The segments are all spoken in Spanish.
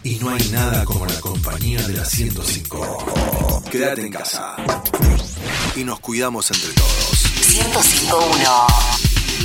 Y no hay nada como la compañía de la 105. Quédate en casa. Y nos cuidamos entre todos. 105.1.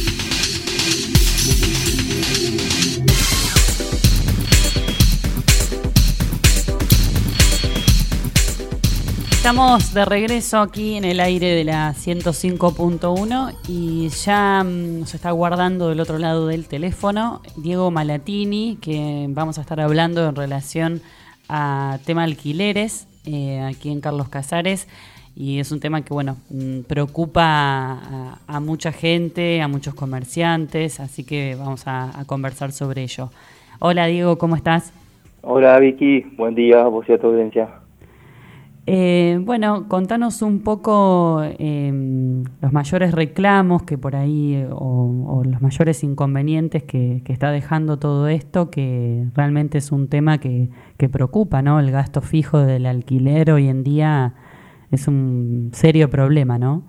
Estamos de regreso aquí en el aire de la 105.1 y ya nos está guardando del otro lado del teléfono Diego Malatini, que vamos a estar hablando en relación a tema alquileres aquí en Carlos Casares, y es un tema que preocupa a mucha gente, a muchos comerciantes, así que vamos a conversar sobre ello. Hola Diego, ¿cómo estás? Hola Vicky, buen día a vos y a tu audiencia. Contanos un poco los mayores reclamos que por ahí o los mayores inconvenientes que está dejando todo esto, que realmente es un tema que preocupa, ¿no? El gasto fijo del alquiler hoy en día es un serio problema, ¿no?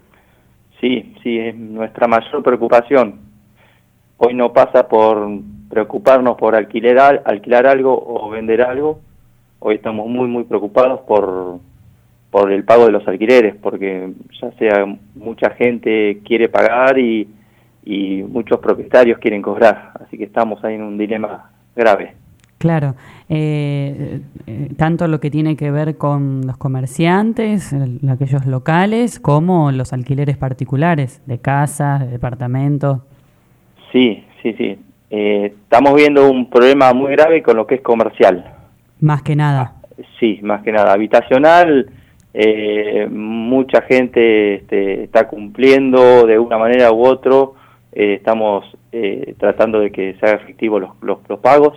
Sí, es nuestra mayor preocupación. Hoy no pasa por preocuparnos por alquilar algo o vender algo. Hoy estamos muy preocupados por el pago de los alquileres, porque ya sea mucha gente quiere pagar y muchos propietarios quieren cobrar, así que estamos ahí en un dilema grave. Claro, tanto lo que tiene que ver con los comerciantes, aquellos locales, como los alquileres particulares, de casas, de departamentos. Sí. Estamos viendo un problema muy grave con lo que es comercial. Más que nada. Sí, más que nada. Habitacional, mucha gente está cumpliendo de una manera u otra. Estamos tratando de que se hagan efectivos los pagos.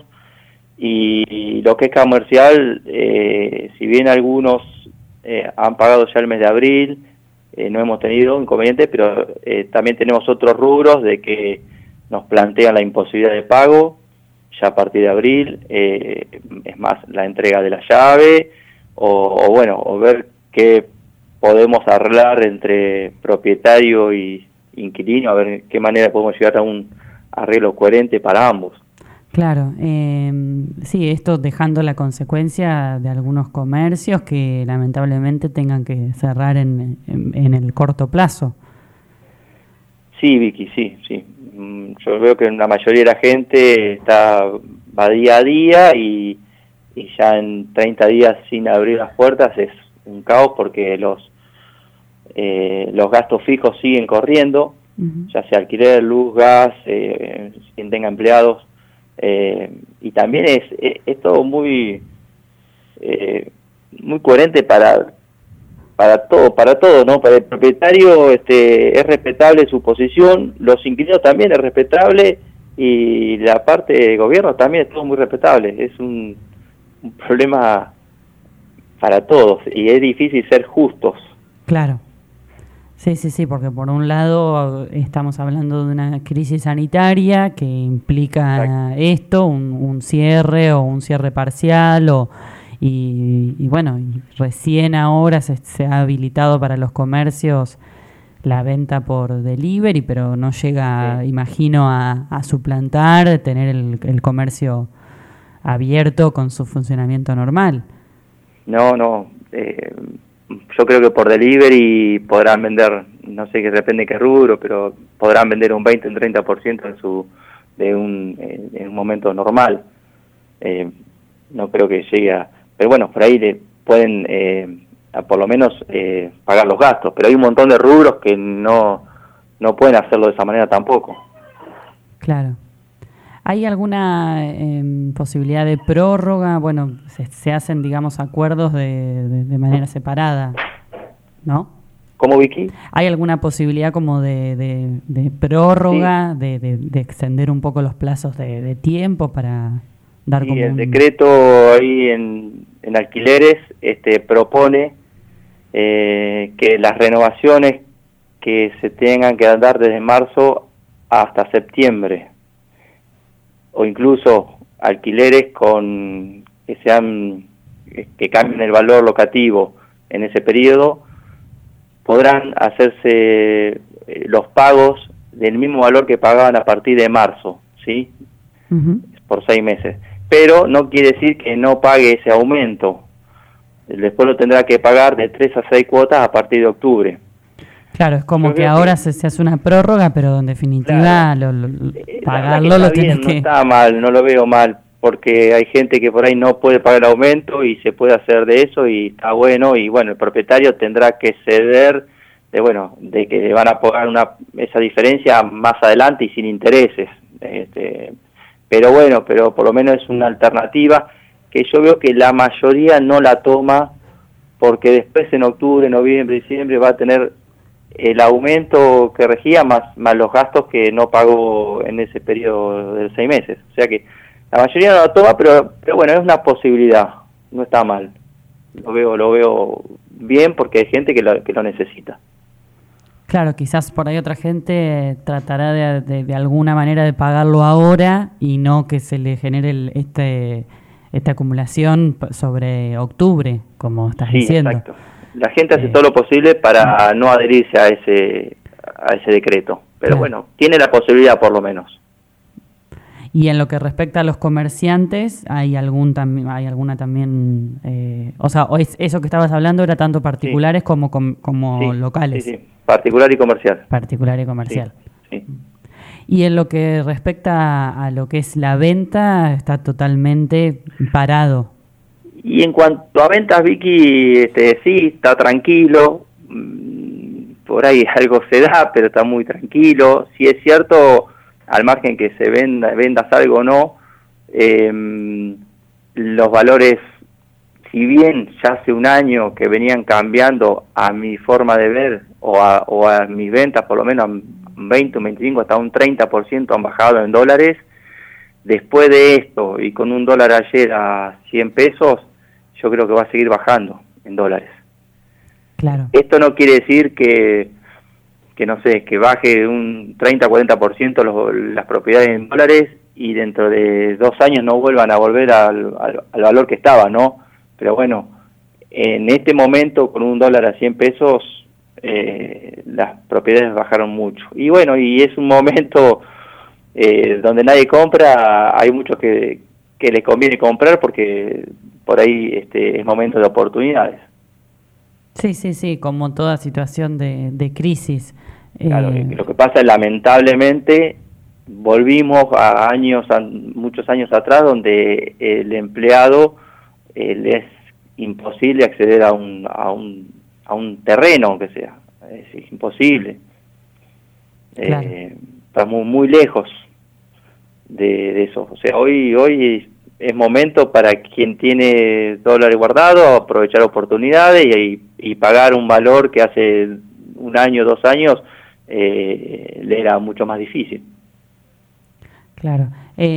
Y lo que es comercial, si bien algunos han pagado ya el mes de abril, no hemos tenido inconvenientes, pero también tenemos otros rubros de que nos plantean la imposibilidad de pago ya a partir de abril, es más, la entrega de la llave, o ver qué podemos arreglar entre propietario y inquilino, a ver qué manera podemos llegar a un arreglo coherente para ambos. Claro, sí, esto dejando la consecuencia de algunos comercios que lamentablemente tengan que cerrar en el corto plazo. Sí, Vicky, sí. Yo veo que la mayoría de la gente va día a día y ya en 30 días sin abrir las puertas es un caos, porque los gastos fijos siguen corriendo, ya sea alquiler, luz, gas, quien tenga empleados, y también es todo muy coherente para todo, ¿no? Para el propietario es respetable su posición, los inquilinos también es respetable, y la parte de gobierno también es todo muy respetable. Es un problema para todos y es difícil ser justos. Claro. Sí, porque por un lado estamos hablando de una crisis sanitaria que implica esto, un cierre o un cierre parcial y recién ahora se ha habilitado para los comercios la venta por delivery, pero no llega, imagino, a suplantar tener el comercio abierto con su funcionamiento normal. No, yo creo que por delivery podrán vender, no sé, que depende de qué rubro, pero podrán vender un 20, un 30% en un momento normal. No creo que llegue a... Pero bueno, por ahí le pueden por lo menos pagar los gastos, pero hay un montón de rubros que no pueden hacerlo de esa manera tampoco. Claro. ¿Hay alguna posibilidad de prórroga? Bueno, se hacen, digamos, acuerdos de manera separada, ¿no? ¿Cómo, Vicky? ¿Hay alguna posibilidad como de prórroga, sí, de extender un poco los plazos de tiempo para dar como el decreto ahí en alquileres propone que las renovaciones que se tengan que dar desde marzo hasta septiembre, o incluso alquileres que cambien el valor locativo en ese periodo, podrán hacerse los pagos del mismo valor que pagaban a partir de marzo, ¿sí? Uh-huh. Por 6 meses. pero no quiere decir que no pague ese aumento. Después lo tendrá que pagar de 3 a 6 cuotas a partir de octubre. Claro, es como que ahora se hace una prórroga, pero en definitiva claro, pagarlo lo tienes que... No está mal, no lo veo mal, porque hay gente que por ahí no puede pagar el aumento y se puede hacer de eso y está bueno, y bueno, el propietario tendrá que ceder de que le van a pagar esa diferencia más adelante y sin intereses. Pero bueno, pero por lo menos es una alternativa que yo veo que la mayoría no la toma, porque después en octubre, noviembre, diciembre va a tener el aumento que regía más los gastos que no pagó en ese periodo de 6 meses. O sea que la mayoría no la toma, pero bueno, es una posibilidad, no está mal. Lo veo bien porque hay gente que lo necesita. Claro, quizás por ahí otra gente tratará de alguna manera de pagarlo ahora y no que se le genere esta acumulación sobre octubre, como estás diciendo. Exacto. La gente hace todo lo posible para no adherirse a ese decreto, pero claro, bueno, tiene la posibilidad por lo menos. Y en lo que respecta a los comerciantes, ¿hay alguna también, o sea, eso que estabas hablando era tanto particulares como locales? Sí, particular y comercial. Particular y comercial. Sí. Y en lo que respecta a lo que es la venta, está totalmente parado. Y en cuanto a ventas, Vicky, sí, está tranquilo. Por ahí algo se da, pero está muy tranquilo. Si es cierto, al margen que se vendas algo o no, los valores, si bien ya hace un año que venían cambiando a mi forma de ver, o a mis ventas, por lo menos un 20, un 25, hasta un 30% han bajado en dólares. Después de esto, y con un dólar ayer a 100 pesos, yo creo que va a seguir bajando en dólares. Claro. Esto no quiere decir que no sé, que baje un 30-40% las propiedades en dólares y dentro de 2 años no vuelvan a volver al valor que estaba, ¿no? Pero bueno, en este momento con un dólar a 100 pesos las propiedades bajaron mucho. Y bueno, y es un momento donde nadie compra, hay muchos que les conviene comprar porque por ahí es momento de oportunidades. Sí, como toda situación de crisis. Claro, lo que pasa es lamentablemente volvimos a muchos años atrás donde el empleado le es imposible acceder a un terreno, aunque sea, es imposible. Claro. Estamos muy lejos de eso. O sea, hoy es momento para quien tiene dólares guardados aprovechar oportunidades y pagar un valor que hace 1 año, 2 años le era mucho más difícil. Claro.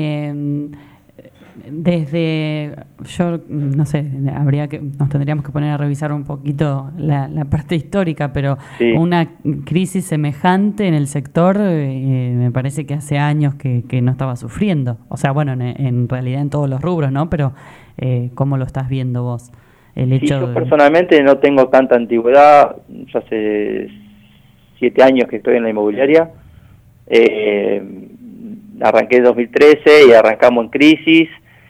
Yo no sé, nos tendríamos que poner a revisar un poquito la parte histórica, pero sí, una crisis semejante en el sector me parece que hace años que no estaba sufriendo. O sea, bueno, en realidad en todos los rubros, ¿no? Pero ¿cómo lo estás viendo vos? Yo personalmente no tengo tanta antigüedad, yo hace 7 años que estoy en la inmobiliaria, arranqué en 2013 y arrancamos en crisis,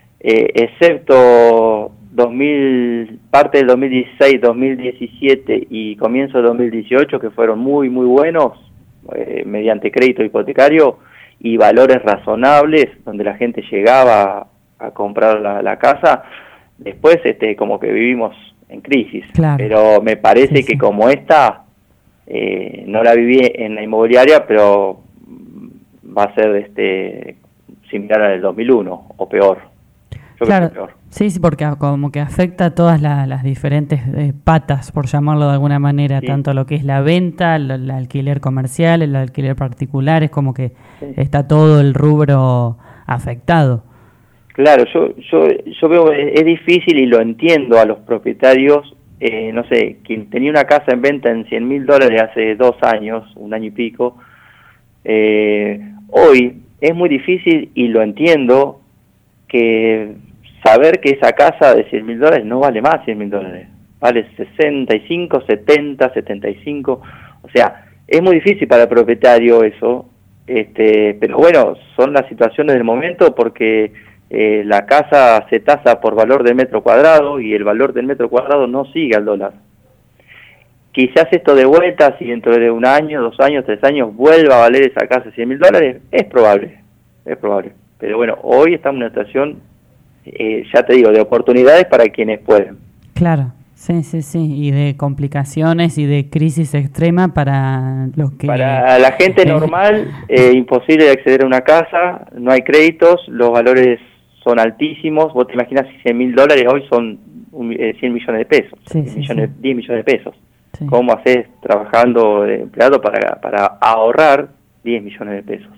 excepto parte del 2016, 2017 y comienzo de 2018, que fueron muy buenos, mediante crédito hipotecario y valores razonables, donde la gente llegaba a comprar la casa. Después como que vivimos en crisis, claro, pero me parece que como esta, no la viví en la inmobiliaria, pero va a ser similar al del 2001 o peor. Yo claro, creo que peor. Sí, porque como que afecta a todas las diferentes patas, por llamarlo de alguna manera, sí, tanto lo que es la venta, el alquiler comercial, el alquiler particular, es como que sí, está todo el rubro afectado. Claro, yo veo, es difícil y lo entiendo a los propietarios, no sé, quien tenía una casa en venta en $100,000 hace 2 años, 1 año y pico, hoy es muy difícil y lo entiendo, que saber que esa casa de $100,000 no vale más $100,000, vale 65, 70, 75, o sea, es muy difícil para el propietario eso, pero bueno, son las situaciones del momento porque la casa se tasa por valor del metro cuadrado y el valor del metro cuadrado no sigue al dólar. Quizás esto de vuelta, si dentro de 1 año, 2 años, 3 años vuelva a valer esa casa $100.000, es probable. Pero bueno, hoy estamos en una situación, ya te digo, de oportunidades para quienes pueden. Claro, sí, y de complicaciones y de crisis extrema para los que... Para la gente normal, imposible de acceder a una casa, no hay créditos, los valores son altísimos. Vos te imaginas si $100.000 hoy son 100 millones de pesos, 10 millones de pesos. Sí. ¿Cómo haces trabajando de empleado para ahorrar 10 millones de pesos?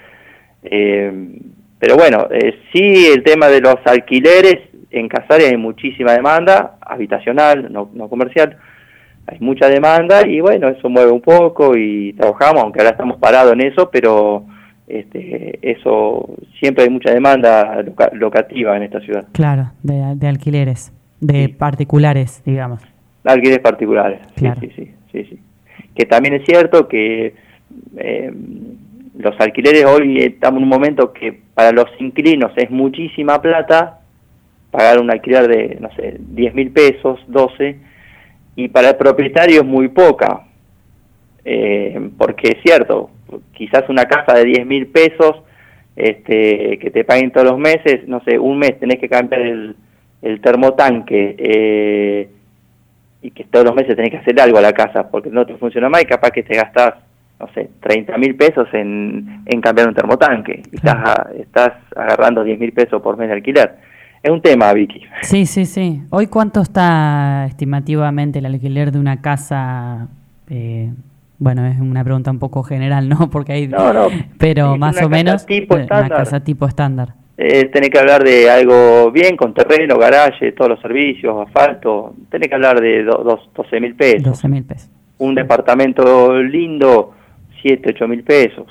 Pero bueno, sí, el tema de los alquileres, en Casares hay muchísima demanda, habitacional, no comercial, hay mucha demanda y bueno, eso mueve un poco y trabajamos, aunque ahora estamos parados en eso, pero eso siempre hay mucha demanda locativa en esta ciudad. Claro, de alquileres, de particulares, digamos. Alquileres particulares, claro. Sí. Que también es cierto que los alquileres hoy estamos en un momento que para los inquilinos es muchísima plata pagar un alquiler de, no sé, 10.000 pesos, 12, y para el propietario es muy poca, porque es cierto, quizás una casa de 10.000 pesos que te paguen todos los meses, no sé, un mes tenés que cambiar el termotanque, y que todos los meses tenés que hacer algo a la casa porque no te funciona más y capaz que te gastás, no sé, 30.000 pesos en cambiar un termotanque y estás agarrando 10.000 pesos por mes de alquiler. Es un tema, Vicky. Sí. ¿Hoy cuánto está estimativamente el alquiler de una casa? Bueno, es una pregunta un poco general, ¿no? Porque hay... No. Pero más o menos una casa tipo estándar. Tenés que hablar de algo bien, con terreno, garaje, todos los servicios, asfalto. Tenés que hablar de 12.000 pesos. 12.000 pesos. Un departamento lindo, 7.000-8.000 pesos.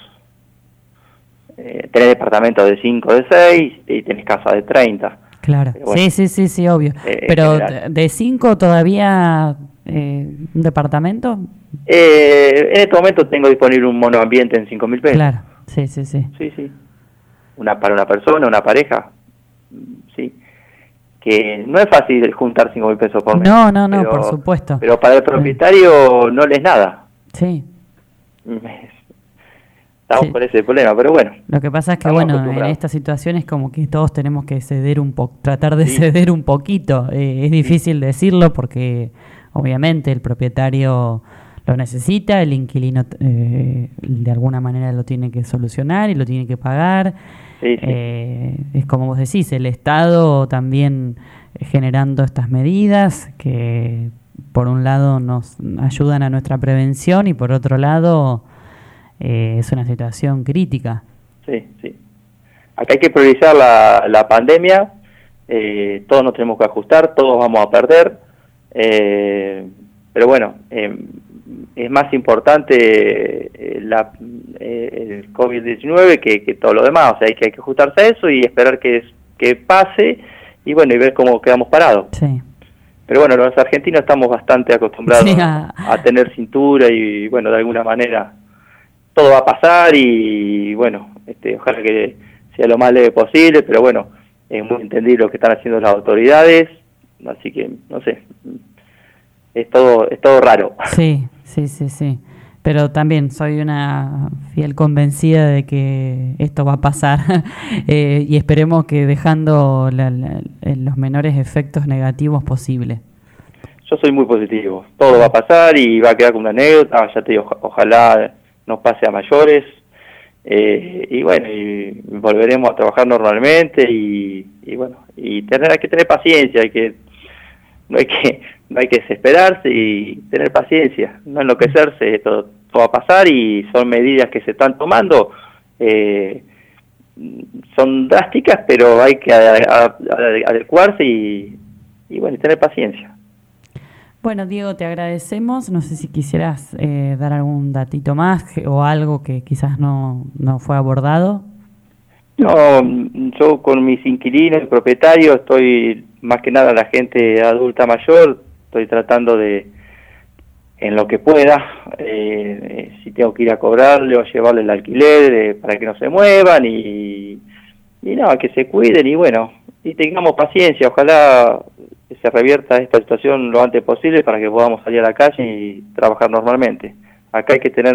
Tenés departamento de 5, de 6 y tenés casa de 30. Claro, bueno, sí, obvio. Pero de 5 todavía un departamento. En este momento tengo disponible un monoambiente en 5.000 pesos. Claro, sí. Sí. Para una persona, una pareja, sí. Que no es fácil juntar 5.000 pesos por mes. No, pero, por supuesto. Pero para el propietario no le es nada. Sí. Estamos por ese problema, pero bueno. Lo que pasa es que, bueno, en esta situación es como que todos tenemos que ceder tratar de ceder un poquito. Es difícil decirlo porque, obviamente, el propietario lo necesita, el inquilino de alguna manera lo tiene que solucionar y lo tiene que pagar. Sí. Es como vos decís, el Estado también generando estas medidas que por un lado nos ayudan a nuestra prevención y por otro lado es una situación crítica. Sí. Acá hay que priorizar la pandemia, todos nos tenemos que ajustar, todos vamos a perder, pero bueno, es más importante el COVID-19 que todo lo demás, o sea, hay que ajustarse a eso y esperar que pase y bueno, y ver cómo quedamos parados. Sí. Pero bueno, los argentinos estamos bastante acostumbrados a tener cintura y bueno, de alguna manera todo va a pasar y bueno, ojalá que sea lo más leve posible, pero bueno, es muy entendible lo que están haciendo las autoridades, así que no sé, es todo raro. Sí. Pero también soy una fiel convencida de que esto va a pasar y esperemos que dejando los menores efectos negativos posibles. Yo soy muy positivo. Todo va a pasar y va a quedar como una anécdota. Ya te digo, ojalá no pase a mayores. Y bueno, y volveremos a trabajar normalmente y bueno, y hay que tener paciencia, no hay que desesperarse y tener paciencia, no enloquecerse, todo va a pasar y son medidas que se están tomando, son drásticas, pero hay que adecuarse y bueno, y tener paciencia. Bueno, Diego, te agradecemos, no sé si quisieras dar algún datito más o algo que quizás no fue abordado. No, yo con mis inquilinos y propietarios estoy, más que nada la gente adulta mayor, estoy tratando de, en lo que pueda, si tengo que ir a cobrarle o llevarle el alquiler para que no se muevan y Y no, que se cuiden y bueno, y tengamos paciencia, ojalá se revierta esta situación lo antes posible para que podamos salir a la calle y trabajar normalmente. Acá hay que tener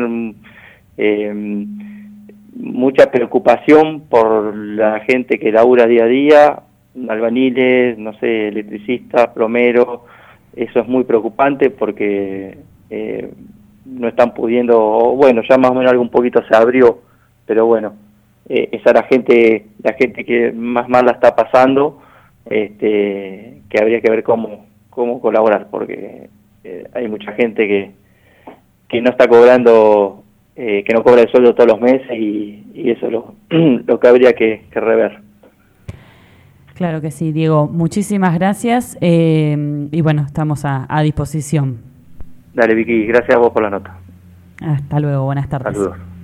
mucha preocupación por la gente que labura día a día, albañiles, no sé, electricistas, plomeros. Eso es muy preocupante porque no están pudiendo, bueno, ya más o menos algo un poquito se abrió, pero bueno, esa es la gente que más mal la está pasando, que habría que ver cómo colaborar, porque hay mucha gente que no está cobrando, que no cobra el sueldo todos los meses y eso es lo que habría que rever. Claro que sí, Diego. Muchísimas gracias y bueno, estamos a disposición. Dale, Vicky, gracias a vos por la nota. Hasta luego, buenas tardes. Saludos.